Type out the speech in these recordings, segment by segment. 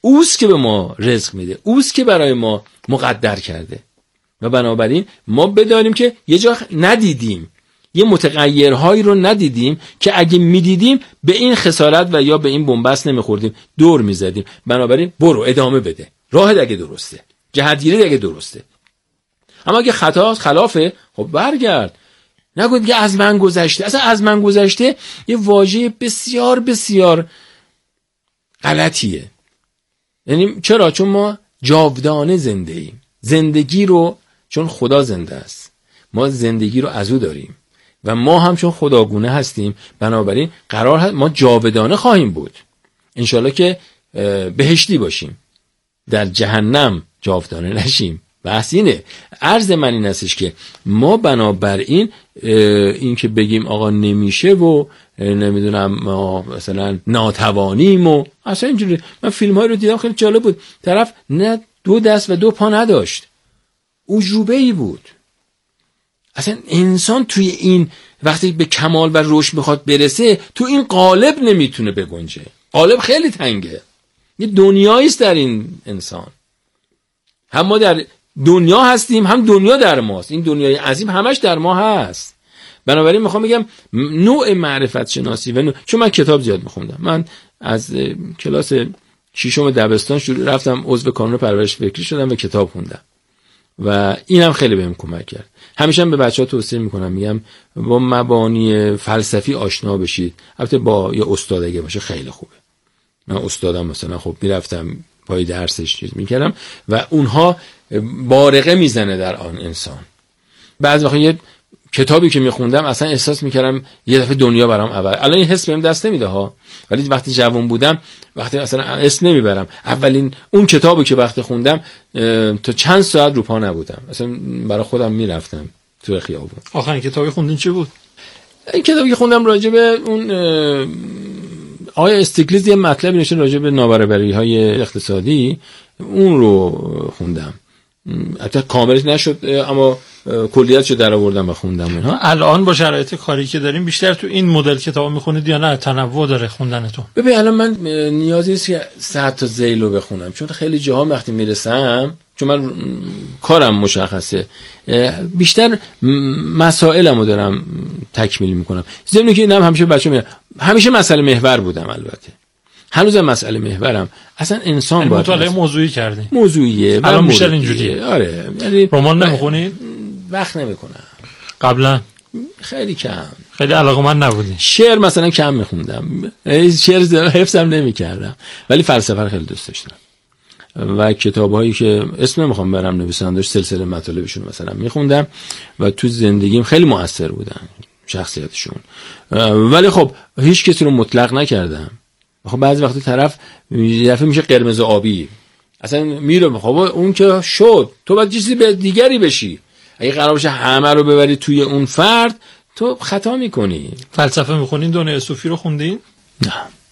اوست که به ما رزق میده، اوست که برای ما مقدر کرده و بنابراین ما بدانیم که یه جا ندیدیم، یه متغیرهایی رو ندیدیم که اگه میدیدیم به این خسارت و یا به این بنبست نمیخوردیم، دور میزدیم. بنابراین برو ادامه بده، راهت اگه درسته، جهتگیری اگه درسته. اما اگه خلافه، خب برگرد، نگو دیگه از من گذشته. اصلا از من گذشته یه واژه بسیار بسیار غلطیه. یعنی چرا؟ چون ما جاودانه زنده ایم. زندگی رو چون خدا زنده است، ما زندگی رو از او داریم و ما هم چون خداگونه هستیم، بنابراین قرار هست ما جاودانه خواهیم بود. انشالله که بهشتی باشیم، در جهنم جاودانه نشیم. بحث اینه. عرض من این هستش که ما بنابراین این که بگیم آقا نمیشه و نمیدونم ما مثلا ناتوانیم و اصلا اینجوری. من فیلم های رو دیدم خیلی جالب بود. طرف نه 2 دست و 2 پا نداشت، اعجوبه‌ای بود. اصلا انسان توی این وقتی به کمال و رشد میخواد برسه، تو این قالب نمیتونه بگنجه. قالب خیلی تنگه. یه دنیایی است در این انسان. هم ما در دنیا هستیم، هم دنیا در ماست. این دنیای عظیم همش در ما هست. بنابراین میخوام بگم نوع معرفت شناسی و چون من کتاب زیاد میخوندم. من از کلاس 6 دبستان رفتم عضو کانون پرورش فکری شدم و کتاب خوندم و اینم خیلی بهم کمک کرد. همیشه به بچه‌ها توصیه میکنم، میگم با مبانی فلسفی آشنا بشید. البته با یه استاد اگه باشه خیلی خوبه. من استادم مثلا خب میرفتم پای درسش چیز میکردم و اونها بارقه میزنه در آن انسان. بعضی وقتا یه کتابی که میخوندم اصلا احساس میکردم یه دفعه دنیا برام عوض. الان این حس بهم دست نمیده ها، ولی وقتی جوان بودم، وقتی اصلا اسم نمیبرم، اولین اون کتابی که وقتی خوندم تا چند ساعت رو پا نبودم، اصلا برای خودم میرفتم تو خیابون. آخرین کتابی خوندین چی بود؟ این کتابی که خوندم راجع به اون آقای استیگلیتز یه مطلبی نوشته راجع به نابرابری‌های اقتصادی، اون رو خوندم. حتی کاملش نشد اما کلیتشو در آوردم و خوندم اینها. الان با شرایط کاری که داریم بیشتر تو این مدل کتاب میخونید یا نه تنوع داره خوندنتون؟ ببین الان من نیازی نیست که 100 تا ذیل رو بخونم، چون خیلی جاها وقتی میرسم، چون من کارم مشخصه، بیشتر مسائلمو دارم تکمیل میکنم. ضمن که اینم همیشه بچه‌ها میگن همیشه مسئله محور بودم، البته هنوزم مسئله محورم. اصلا انسان باید مطالعه موضوعی کردین. موضوعیه. الان میشه اینجوریه. آره. یعنی رمان نمیخونید؟ وقت نمیکنم. قبلا خیلی کم. خیلی علاقه‌مند نبودین. شعر مثلا کم میخوندم. شعر حفظم نمیکردم. ولی فلسفه رو خیلی دوست داشتم. و کتابایی که اسم نمیخوام برم نویسنده‌اش سلسله مطالبشون مثلا میخوندم و تو زندگیم خیلی مؤثر بودن شخصیتشون. ولی خب هیچ کسی رو مطلق نکردم. خب بعضی وقتا طرف یه دفعه میشه قرمز آبی، اصلا میره. خب اون که شد، تو باید چیزی به دیگری بشی. اگه قرار باشه همه رو ببری توی اون فرد، تو خطا میکنی. فلسفه میخونین؟ دنیای صوفی رو خوندین؟ نه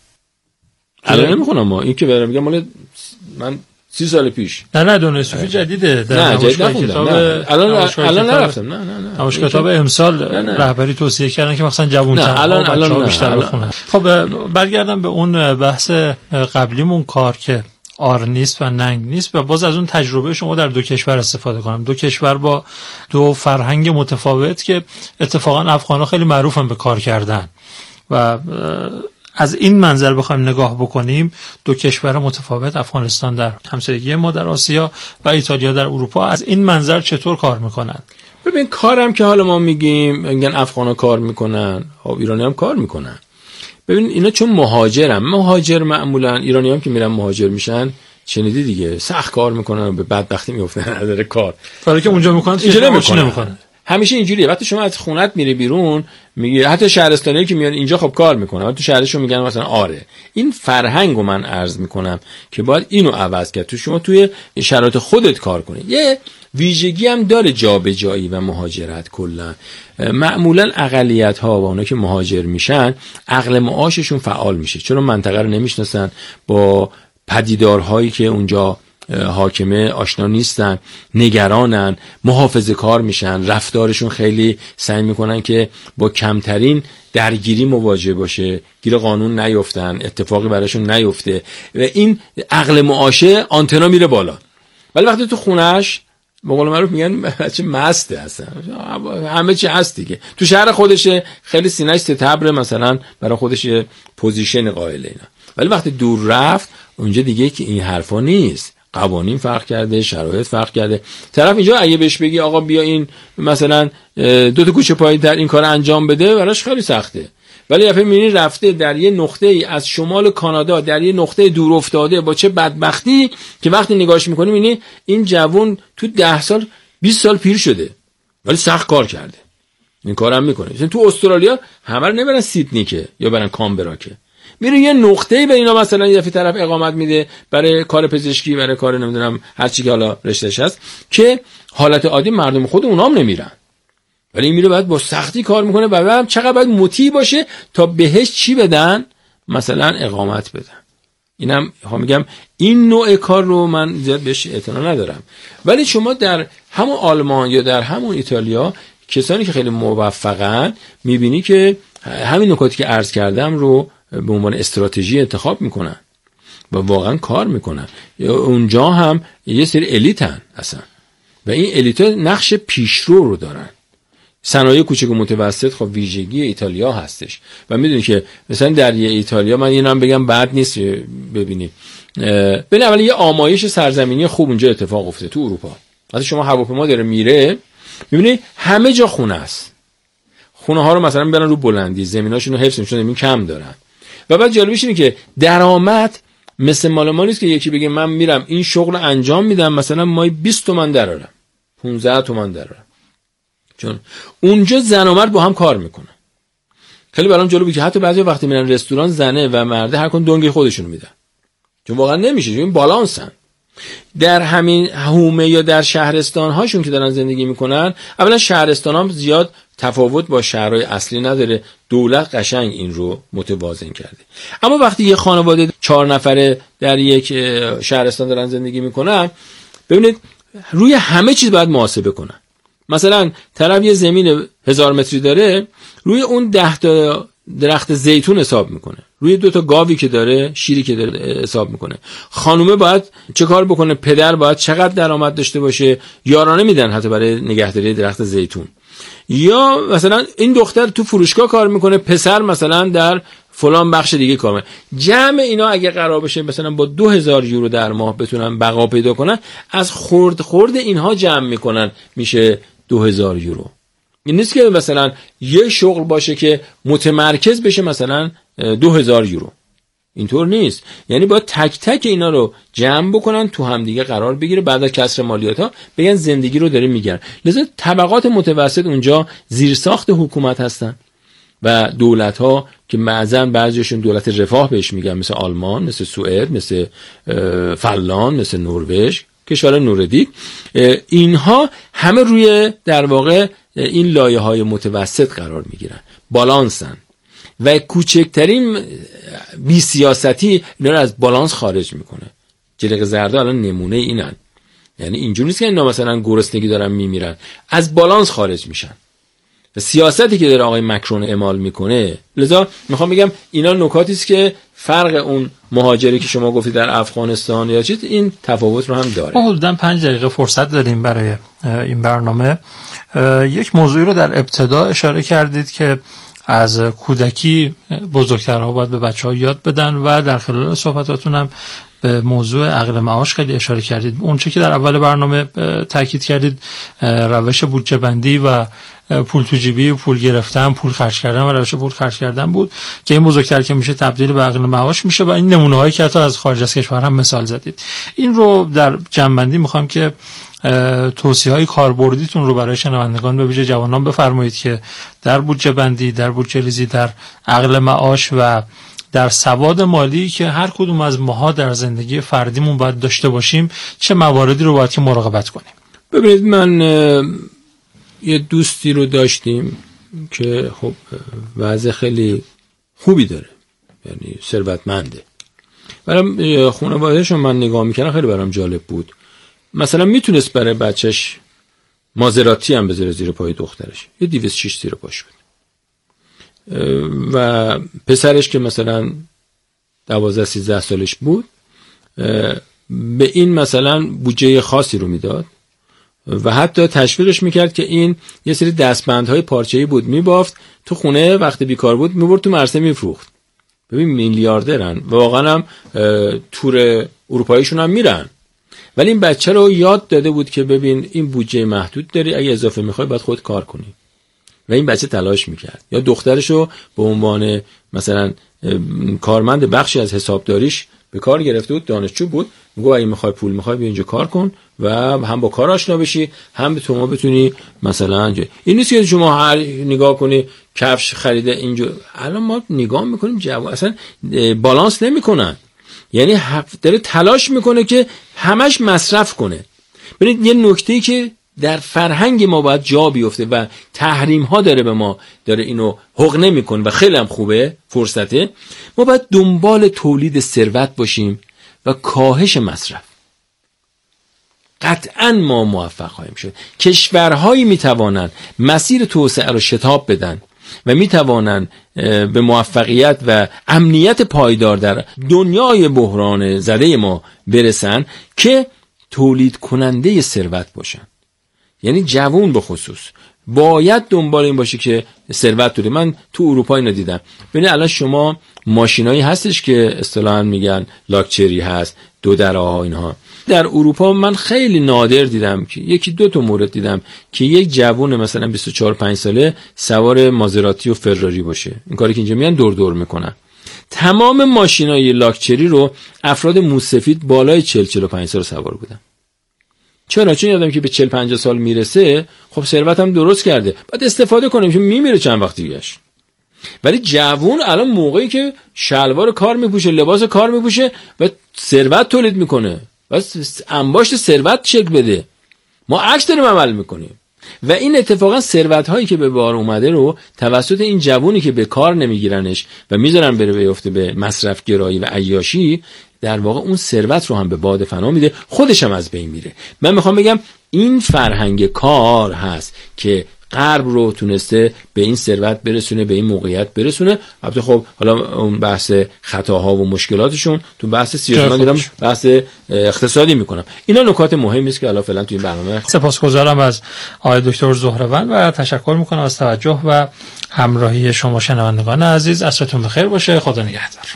الان نمیخونم. ما این که برام میگم مال من 30 سال پیش. نه دنیای صوفی جدیده. نه جدید نخوندم. الان نرفتم. نه نمایشگاه کتاب امسال رهبری توصیه کردن که مثلا جوان‌تر الان بیشتر بخونن. خب برگردم به اون بحث قبلیمون، کار که آر نیست و ننگ نیست، و باز از اون تجربه شما در 2 کشور استفاده کنم. 2 کشور با 2 فرهنگ متفاوت که اتفاقا افغان‌ها خیلی معروفن به کار کردن و از این منظر بخوایم نگاه بکنیم 2 کشور متفاوت، افغانستان در همسایگی ما در آسیا و ایتالیا در اروپا، از این منظر چطور کار میکنن؟ ببین کارم که حالا ما میگن افغانا کار میکنن، ایرانی هم کار میکنن. ببین اینا چون مهاجر معمولا ایرانی هم که میرن مهاجر میشن، شنیدی دیگه، سخت کار میکنن و به بدبختی میافتن نداره کار. کاری که اونجا میکنن اینجا نمیکنن. همیشه اینجوریه. وقتی شما از خونت میری بیرون، میگی حتی شهرستانیایی که میان اینجا خب کار میکنن، تو شهرشون میگن مثلا آره. این فرهنگو من عرض میکنم که باید اینو عوض کرد. تو شما توی شرایط خودت کار کنی. یه ویژگی هم داره جابجایی و مهاجرت کلا. معمولا اقلیت ها و اونا که مهاجر میشن، عقل معاششون فعال میشه، چون منطقه رو نمیشناسن، با پدیدارهایی که اونجا حاکمه آشنا نیستن، نگرانن، محافظه کار میشن، رفتارشون خیلی سعی میکنن که با کمترین درگیری مواجه باشه، گیر قانون نیفتن، اتفاقی براشون نیفته و این عقل معاشه آنتنا میره بالا. ولی وقتی تو خونش به قول معروف میگن بچه مسته، اصلا همه چی هست دیگه، تو شهر خودشه، خیلی سینه‌اش ستبره، مثلا برای خودش پوزیشن قائله اینا. ولی وقتی دور رفت اونجا دیگه که این حرفا نیست، قوانین فرق کرده، شرایط فرق کرده. طرف اینجا اگه بهش بگی آقا بیا این مثلا 2 کوچه پایین‌تر این کار انجام بده، براش خیلی سخته. ولی دفعه می‌بینی رفته در یه نقطه‌ای از شمال کانادا، در یه نقطه دور افتاده، با چه بدبختی که وقتی نگاهش می‌کنی می‌بینی این جوون تو 10 سال 20 سال پیر شده ولی سخت کار کرده، این کارم می‌کنه. مثلا تو استرالیا همه رو نمیرن سیدنی که یا برن کامبرا که، میره یه نقطه‌ای به اینا مثلا یه دفعه طرف اقامت میده برای کار پزشکی، برای کار نمیدونم هر چی که حالا رشتهش هست، که حالت عادی مردم خود اونام نمیرن، ولی این میره بعد با سختی کار میکنه و بعد چقدر باید مطیع باشه تا بهش چی بدن، مثلا اقامت بدن. اینم میگم این نوع کار رو من زیاد بهش اعتنا ندارم. ولی شما در همون آلمان یا در همون ایتالیا کسانی که خیلی موفقن میبینی که همین نکاتی که عرض کردم رو به عنوان استراتژی انتخاب میکنن و واقعا کار میکنن. اونجا هم یه سری الیتن اصلا و این الیتا نقش پیشرو رو دارن. صنایع کوچک و متوسط خب ویژگی ایتالیا هستش و میدونی که مثلا در یه ایتالیا، من اینم بگم بد نیست، ببینید ببین اولی یه آمایش سرزمینی خوب اونجا اتفاق افتاده تو اروپا. وقتی شما هواپیما داره میره میبینی همه جا خونه است، خونه ها رو مثلا برن رو بلندی، زمیناشون رو حفظ میشن، زمین کم دارن. و بعد جالبیش اینه که درآمد مثل مال ما نیست که یکی بگه من میرم این شغل انجام میدم مثلا مای 20 تومن درارم، 15 تومن درارم، چون اونجا زن و مرد با هم کار میکنن. خیلی برام جالبه که حتی بعضی وقتی میرن رستوران زنه و مرده هر کدوم دنگی خودشونو میدن، چون واقعا نمیشه، چون این بالانسن. در همین حومه یا در شهرستان هاشون که دارن زندگی میکنن، اولا شهرستان هم زیاد تفاوت با شهرهای اصلی نداره، دولت قشنگ این رو متوازن کرده. اما وقتی یه خانواده 4 نفره در یک شهرستان دارن زندگی میکنن، ببینید روی همه چیز باید محاسبه کنن. مثلا طرف یه زمین 1000 متری داره، روی اون 10 تا درخت زیتون حساب میکنه، روی 2 تا گاوی که داره، شیری که داره حساب میکنه. خانومه باید چه کار بکنه، پدر باید چقدر درآمد داشته باشه، یارانه میدن حتی برای نگهداری درخت زیتون. یا مثلا این دختر تو فروشگاه کار میکنه، پسر مثلا در فلان بخش دیگه کار میکنه. جمع اینا اگه قرار بشه مثلا با 2000 یورو در ماه بتونن بقا پیدا کنن، از خرد اینها جمع میکنن میشه 2000 یورو. این نیست که مثلا یه شغل باشه که متمرکز بشه مثلا 2000 یورو، اینطور نیست. یعنی باید تک تک اینا رو جمع بکنن، تو هم دیگه قرار بگیره، بعد از کسر مالیات ها بگن زندگی رو داره میگیرن. لذا طبقات متوسط اونجا زیرساخت حکومت هستن و دولت ها که معظم بعضیشون دولت رفاه بهش میگن، مثل آلمان، مثل سوئد، مثل فنلاند، مثل نروژ، کشور نوردیک، اینها همه روی در واقع این لایه های متوسط قرار میگیرن، بالانسن و کوچکترین بی سیاستی اینا رو از بالانس خارج میکنه. جلیق زرده الان نمونه اینن، یعنی اینجوری نیست که اینا مثلا گرسنگی دارن میمیرن، از بالانس خارج میشن. و سیاستی که داره آقای مکرون اعمال میکنه، لذا میخوام بگم اینا نکاتی است که فرق اون مهاجری که شما گفتید در افغانستان یا چیز، این تفاوت رو هم داره. ما حدوداً 5 دقیقه فرصت داریم برای این برنامه. یک موضوعی رو در ابتدا اشاره کردید که از کودکی بزرگترها باید به بچه‌ها یاد بدن و در خلال صحبتاتون هم به موضوع عقل معاش خیلی اشاره کردید. اون چه که در اول برنامه تاکید کردید روش بودجه بندی و پول تو جیبی، پول گرفتن، پول خرج کردن و روش پول خرج کردن بود که این بزرگتر که میشه تبدیل به عقل معاش میشه و این نمونه هایی که حتی از خارج از کشور هم مثال زدید. این رو در جمع‌بندی میخوام که توصیه‌های کاربردیتون رو برای شنوندگان به ویژه جوانان بفرمایید که در بودجه بندی، در بودجه ریزی، در عقل معاش و در سواد مالی که هر کدوم از ماها در زندگی فردیمون باید داشته باشیم، چه مواردی رو باید که مراقبت کنیم. ببینید، من یه دوستی رو داشتیم که خب وضع خیلی خوبی داره، یعنی ثروتمنده، برام خانواده‌شون من نگاه میکردم خیلی برام جالب بود. مثلا میتونست برای بچهش مازراتی هم بذاره زیر پای دخترش، یه 206 زیر پاش بود، و پسرش که مثلا 12-13 سالش بود به این مثلا بودجه خاصی رو میداد و حتی تشویقش میکرد که این یه سری دستبندهای پارچه‌ای بود میبافت تو خونه، وقتی بیکار بود میبرد تو مرسه میفروخت. ببین میلیاردرن و واقعا هم تور اروپاییشون هم میرن، ولی این بچه رو یاد داده بود که ببین این بودجه محدود داری، اگه اضافه میخوای باید خود کار کنی، و این بچه تلاش میکرد. یا دخترشو به عنوان مثلا کارمند بخشی از حسابداریش به کار گرفته بود، دانشجو بود، میگه اگه میخوای پول میخوای بیا اینجا کار کن و هم با کار آشنا بشی، هم به تو بتونی مثلا این نیست که شما هر نگاه کنی کفش خریده اینجا. الان ما نگاه میکنیم جواب اصلا بالانس نمیکنن، یعنی داره تلاش میکنه که همش مصرف کنه. ببینید یه نکته‌ای که در فرهنگ ما باید جا بیفته و تحریم ها داره به ما داره اینو حقنه میکنه و خیلی هم خوبه فرصته، ما باید دنبال تولید ثروت باشیم و کاهش مصرف. قطعا ما موفق خواهیم شد. کشورهایی میتوانند مسیر توسعه رو شتاب بدن و میتوانند به موفقیت و امنیت پایدار در دنیای بحران زده ما برسن که تولید کننده ثروت باشن. یعنی جوون به خصوص باید دنبال این باشه که ثروت تولید. من تو اروپا اینو دیدم. ببین الان شما ماشینایی هستش که اصطلاحاً میگن لاکچری هست، دو درها اینها. در اروپا من خیلی نادر دیدم که یکی دو تا مورد دیدم که یک جوون مثلا 24-5 ساله سوار مازراتی و فراری باشه. این کاری که اینجا میگن دور دور میکنن. تمام ماشینای لاکچری رو افراد موسفید بالای 40-45 سال سوار بودن. چرا؟ چون یادم که به 40-50 سال میرسه خب ثروت هم درست کرده، باید استفاده کنیم که میمیره چند وقت دیگهش. ولی جوون الان موقعی که شلوار کار میپوشه، لباس کار میپوشه و ثروت تولید میکنه، بس انباشت ثروت شکل بده. ما عکس داریم عمل میکنیم و این اتفاقا ثروت هایی که به بار اومده رو توسط این جوونی که به کار نمیگیرنش و میذارن بره بیفته به مصرف گرایی و عیاشی، در واقع اون ثروت رو هم به باد فنا میده، خودش هم از بین میره. من میخوام بگم این فرهنگ کار هست که غرب رو تونسته به این ثروت برسونه، به این موقعیت برسونه. البته خب حالا اون بحث خطاها و مشکلاتشون تو بحث سیاسی من دیدم، بحث اقتصادی میکنم. اینا نکات مهمی است که حالا فعلا تو این برنامه. سپاسگزارم از آقای دکتر زهروند و تشکر میکنم از توجه و همراهی شما شنوندگان عزیز. عصرتون بخیر باشه. خدا نگهدار.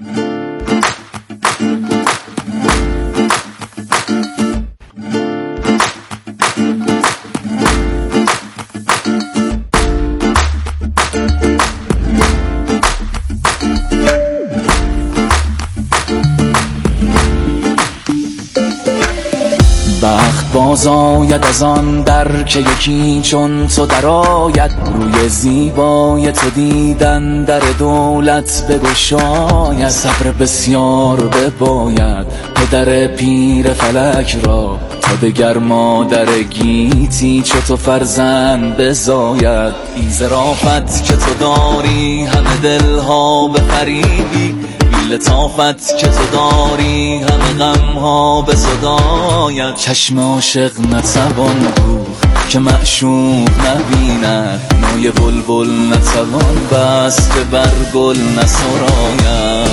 باز آید از آن در که یکی چون تو در آید، روی زیبای تو دیدن در دولت بگشاید. صبر بسیار بباید پدر پیر فلک را، تا دگر مادر گیتی چو تو فرزند بزاید. این ظرافت که تو داری همه دلها بفریبی، لطافت که تو داری همه غمها به صدایت. چشم عاشق نتوان بود که معشوق نبیند، نای بلبل نتوان بست که بر گل نسراید.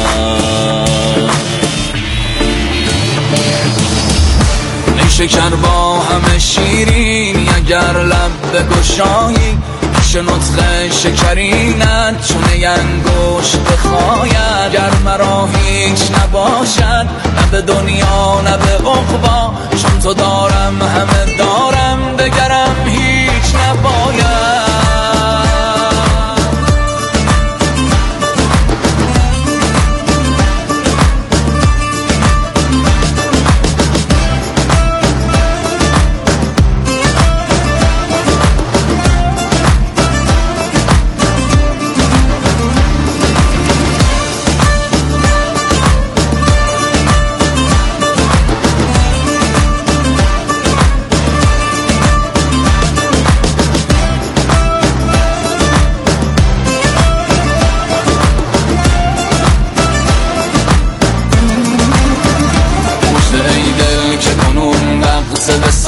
نیشکر با همه شیرینی اگر لب بگشایی، پیش نطق شکرینت چون انگشت بخاید. گر مرا هیچ نباشد نه به دنیا نه به عقبا، چون تو دارم همه دارم دگرم هیچ نباید.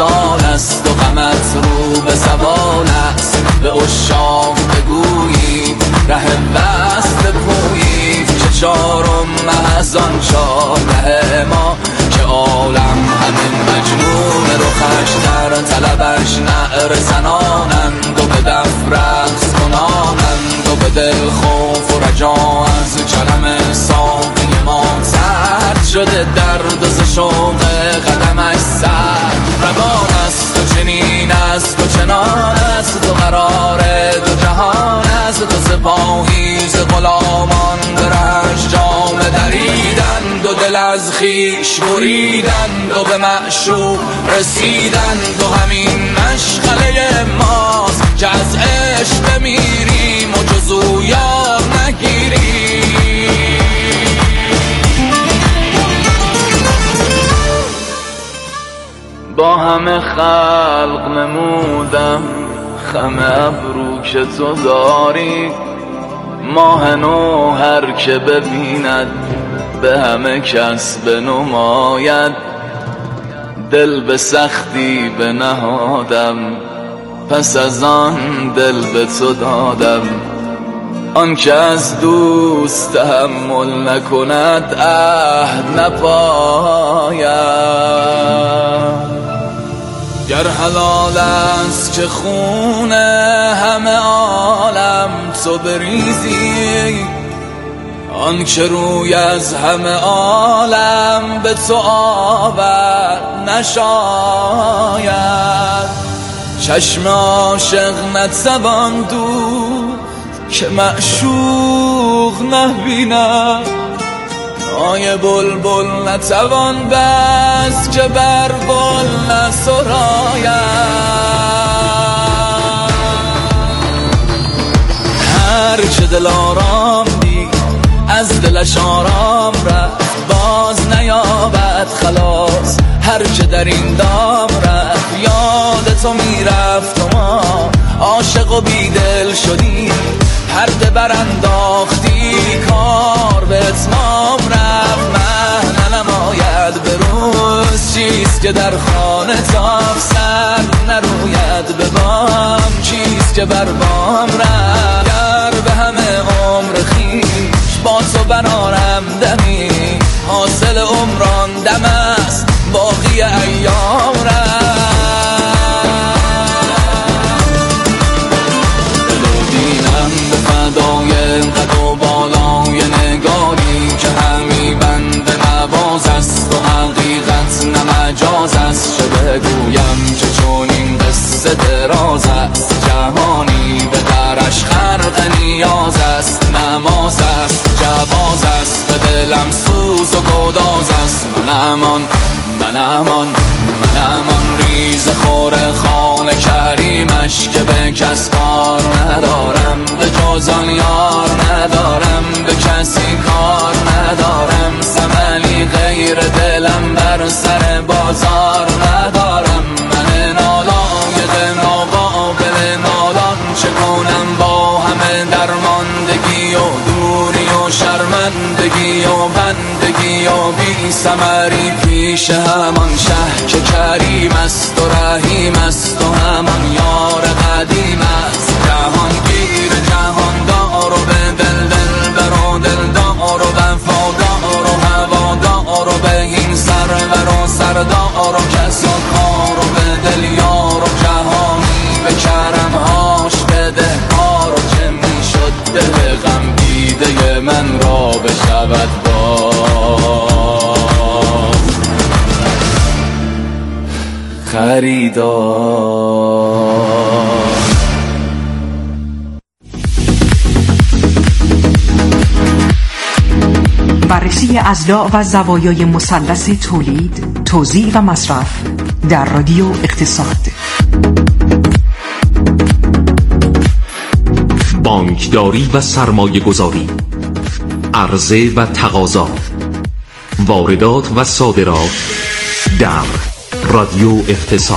وصال است و غمت رو به زوال است. به عشاق بگویید ره وصل بپویید که چارم محض آن چاره ما که عالم همین مجنون رخش در طلبش نعره زنانند و به دف رقص کنانند و به دل خوف و رجا از کرم ساقی ما سرد شده درد و ز شوق قدمش سرد روان است و چنین است و چنان است و قرار دو جهان است و سپاهی ز غلامان به رهش جامه دریدند و دل از خویش بریدند و به معشوق رسیدند و همین مشغله ماست که از عشق بمیریم و جز او یاد نگیریم. با همه خلق نمودم خم ابرو که تو داری، ماه نو هر که ببیند به همه کس بنماید. دل به سختی بنهادم پس از آن دل به تو دادم. آن که از دوست تحمل نکند عهد نپاید. گر حلال است که خون همه عالم تو بریزی، آن که روی از همه عالم به تو آورد نشاید. چشم عاشق نتوان دود که معشوق نبیند، آی بلبل نتوان بس که بر گل نسراید. هر چه دل آرام دید از دلش آرام رفت، باز نیابد خلاص. هر چه در این دام رفت یاد تو میرفت و ما عاشق و بیدل شدیم. پرده برانداختی کار به اتمام رفت. مه ننماید به روز چیست که در خانه تاف سر نروید به بام چیست که بر بام رفت. گر به همه عمر خویش با تو برارم دمی، حاصل عمران دم است باقی ایام رفت. قد و بالای نگاری که همی بند نواز است و حقیقت نمجاز است. چه بگویم که چون این قصه دراز است، جهانی به درش خرق نیاز است. نماز است جواز است به دلم سوز و گداز است. من ریز خور خال کریمش که به کس کار ندارم، به جز آن یار ندارم، به کسی کار ندارم. ثملی غیر دلم بر سر بازار ندارم. من نالای ناقابل نالان چه کنم با همه درماندگی و دوری و شرمندگی و بندگی و بی ثمری پیش همان شه که کریم است و رحیم است و همان یار قدیم است. جهانگیر جهاندار و به دلبر و دلدار و وفادار و هوادار و به این سرور و سردار و کس و کار و به دلیار و جهانی به کرمهاش بده کار. و چه می شد دل غم دیده من را بشود خریدار. بررسی اضلاع و زوایای مثلث تولید، توزیع و مصرف در رادیو اقتصاد. بانکداری و سرمایه گذاری، عرضه و تقاضا، واردات و صادرات در رادیو اقتصاد.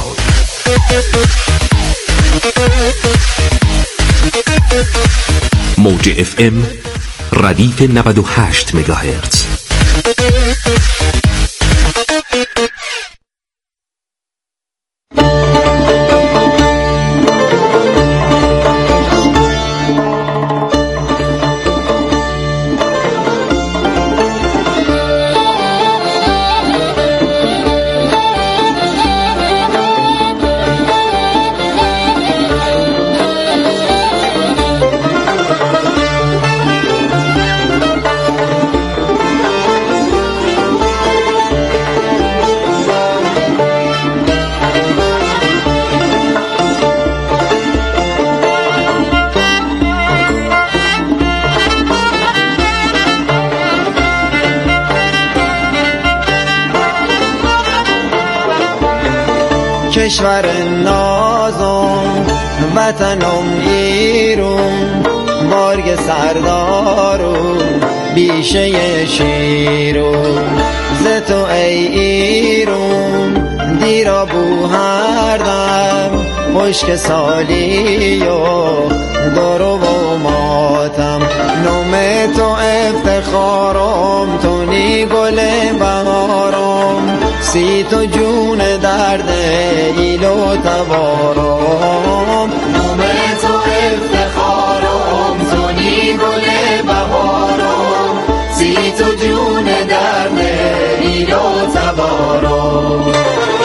موج FM ردیف 98 مگاهرتز. کشور نازم وطنم ایرون بارگ سردارون بیشه شیرون ز تو ای ایرون دیرا بو هر دم خشک سالی و دارو و ماتم نام تو افتخارم تو نی گل بهارم سی تو جون درد ایل و تبارم نام تو افتخارم تو نی گل بهارم سی تو جون درد ایل و تبارم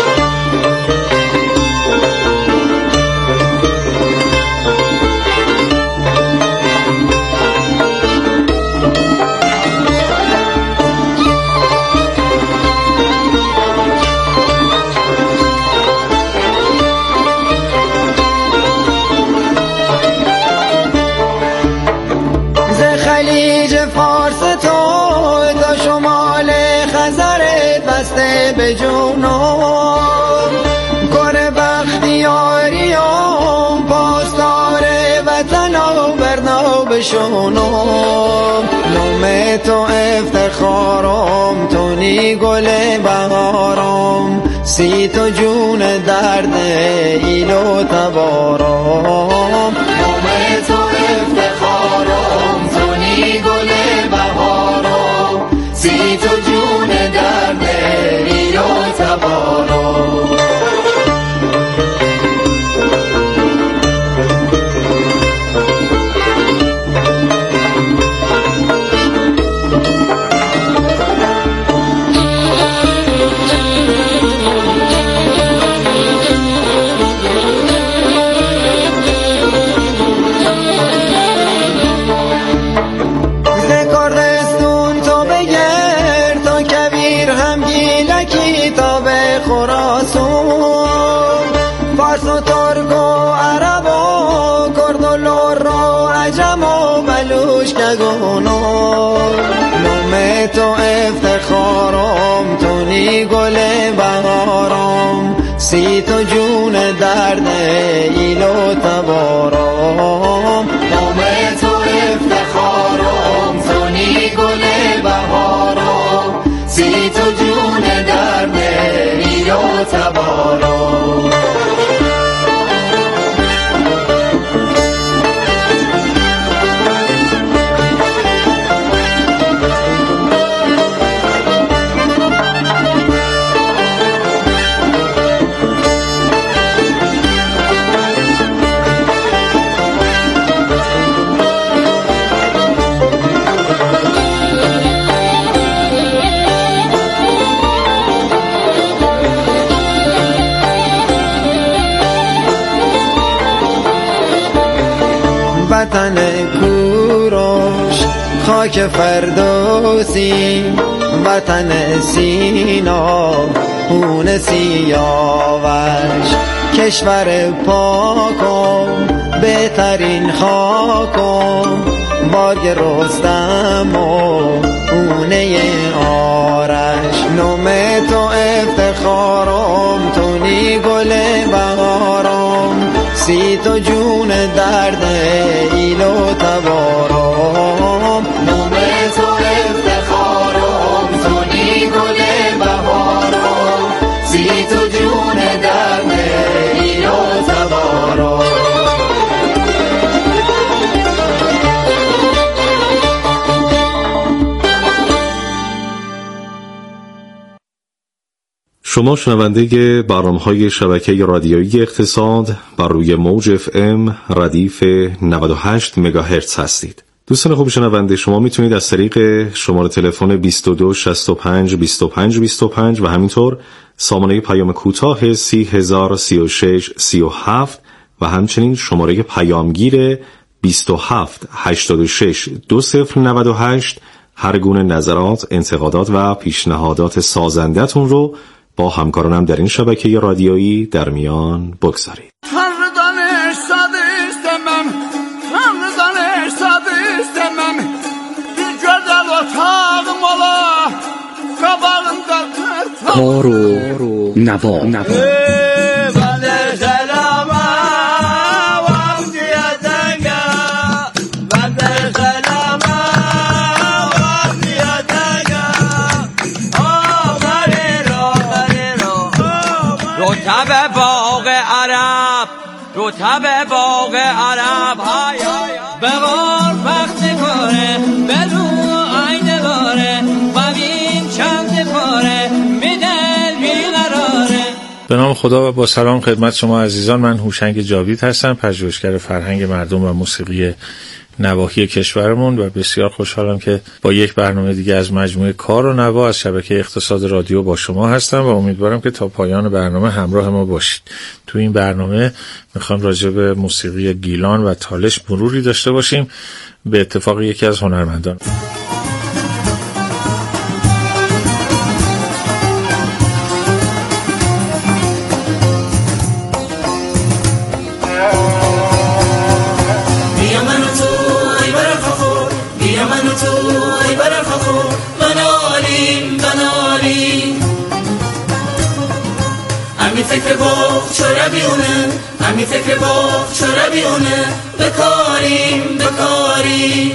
به جونم کار بختیاریم پاسدار وطن و برنا بشونم نام تو افتخارم تو نی گل بهارم سی تو جون درد ایل و تبارم نام تو افتخارم تو نی گل بهارم سی تو جون درد ایل و تبارم فارس و ترک و عرب و کرد و لور و عجم و بلوچ گگونم نام تو افتخارم تو نی گل بهارم سی تو جون درد ایل و تبارم نام تو افتخارم تو نی گل بهارم سی تو جون درد ایل و تبارم وطن کوروش خاک فردوسی وطن سینا خون سیاوش کشور پاکم بهترین خاکم بارگ رستم و خونه آرش نام تو افتخارم تو نی گل بهارم سی تو جون درد ایل و تبارم نام تو افتخارم تو نی گل بهارم سی تو جون درد ایل و تبارم شما شنونده برنامه‌های شبکه رادیویی اقتصاد بر روی موج FM ردیف 98 مگاهرتز هستید. دوستان خوب شنونده، شما میتونید از طریق شماره تلفن 22 65 25 25 و همینطور سامانه پیام کوتاه 30036 37 و همچنین شماره پیامگیر 27 86 2098 هر گونه نظرات، انتقادات و پیشنهادات سازنده‌تون رو با همکارانم در این شبکه رادیویی در میان بگذارید. کار و نوا رتب باغ عرب رتب باغ عرب های بغار وقت کاره بلو عین باره ببین چند پاره میدل بیقراره. به نام خدا و با سلام خدمت شما عزیزان، من هوشنگ جاوید هستم، پژوهشگر فرهنگ مردم و موسیقی نواحی کشورمون و بسیار خوشحالم که با یک برنامه دیگه از مجموعه کار و نوا از شبکه اقتصاد رادیو با شما هستم و امیدوارم که تا پایان برنامه همراه ما باشید. تو این برنامه میخوام راجع به موسیقی گیلان و تالش مروری داشته باشیم به اتفاق یکی از هنرمندان. فکر باغ چرا بیونه همی فکر باغ چرا بیونه بکاریم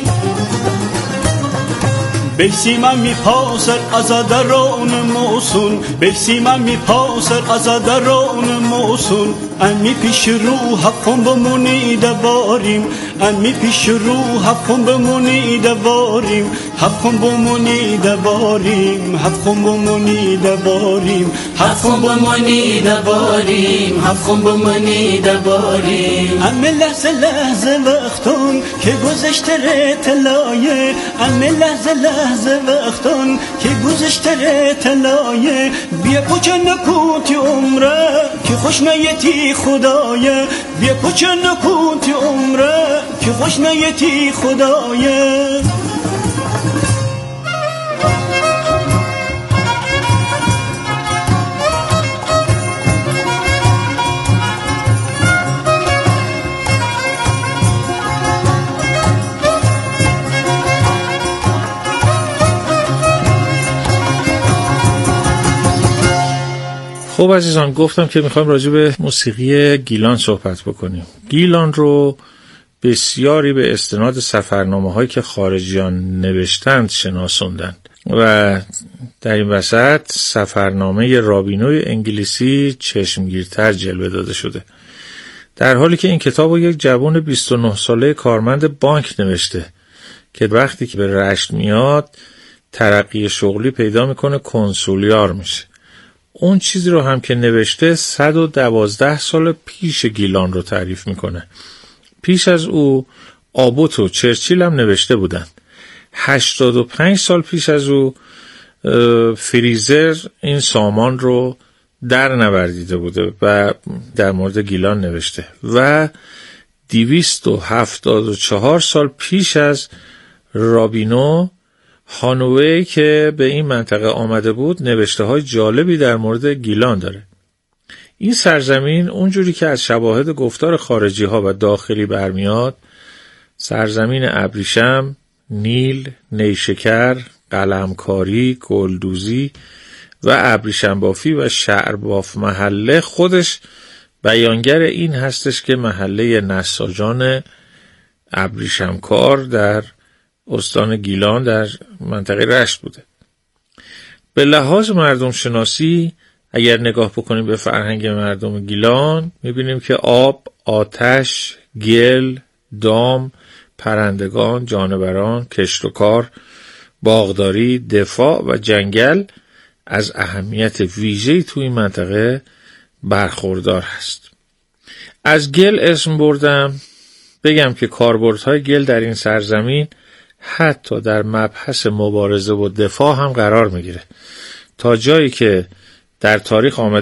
بکسیمم میپاسر از درون موسون بکسیمم میپاسر از درون موسون امی پیش رو حقم بمونی دواریم امی پیش رو حقم بمونی دواریم حقم بمونی دواریم حقم بمونی دواریم حقم بمونی دواریم حقم بمونی دواریم امی لحظه لحظه وقتون که گذشته تلایه امی لحظه وقتان که گذشته تلایه بیا پوچه نکوتی عمره که خوش نیتی خدایه بیا پوچه نکوتی عمره که خوش نیتی خدایه. خب عزیزان، گفتم که میخوایم راجع به موسیقی گیلان صحبت بکنیم. گیلان رو بسیاری به استناد سفرنامه هایی که خارجیان نوشتند شناسوندند و در این وسط سفرنامه رابینوی انگلیسی چشمگیرتر جلوه داده شده، در حالی که این کتاب رو یک جوان 29 ساله کارمند بانک نوشته که وقتی که به رشت میاد ترقی شغلی پیدا میکنه، کنسولیار میشه. اون چیزی رو هم که نوشته 112 سال پیش گیلان رو تعریف میکنه. پیش از او آبوت و چرچیل هم نوشته بودن. 85 سال پیش از او فریزر این سامان رو در نوردیده بوده و در مورد گیلان نوشته و 274 سال پیش از رابینو هانوی که به این منطقه آمده بود نوشته های جالبی در مورد گیلان داره. این سرزمین اونجوری که از شواهد گفتار خارجی ها و داخلی برمیاد، سرزمین ابریشم، نیل، نیشکر، قلمکاری، گلدوزی و ابریشم بافی و شعر باف محله خودش بیانگر این هستش که محله نساجان ابریشمکار در استان گیلان در منطقه رشت بوده. به لحاظ مردم شناسی اگر نگاه بکنیم به فرهنگ مردم گیلان میبینیم که آب، آتش، گل، دام، پرندگان، جانوران، کشت و کار، باغداری، دفاع و جنگل از اهمیت ویژه‌ای توی این منطقه برخوردار هست. از گل اسم بردم بگم که کاربردهای گل در این سرزمین حتی در مبحث مبارزه و دفاع هم قرار میگیره، تا جایی که در تاریخ آمده